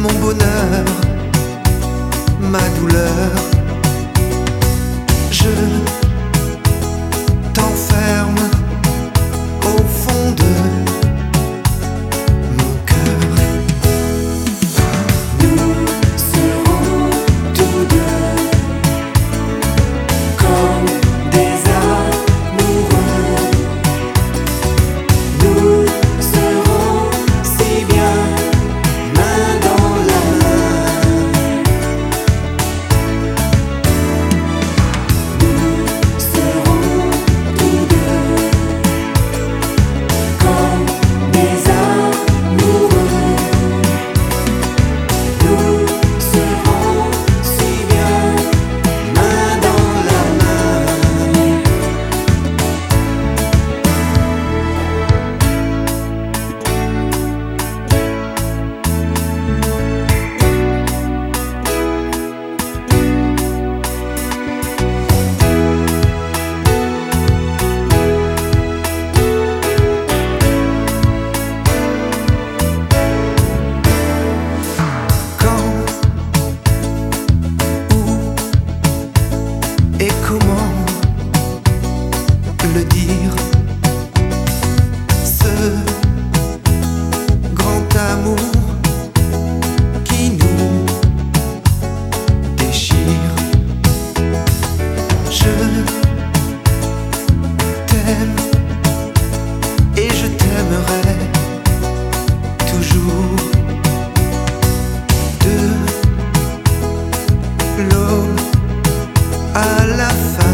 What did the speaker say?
mon bonheur, ma douleur. Je t'enferme au fond de mon cœur. Nous serons tous deux comme des amoureux. Nous serons si bien main dans la main. Nous serons tous deux comme des amoureux. Nous serons si bien main dans la main. Quand, où et comment le dire? Ce grand amour qui nous déchire. Je t'aime et je t'aimerai toujours. De l'aube à la fin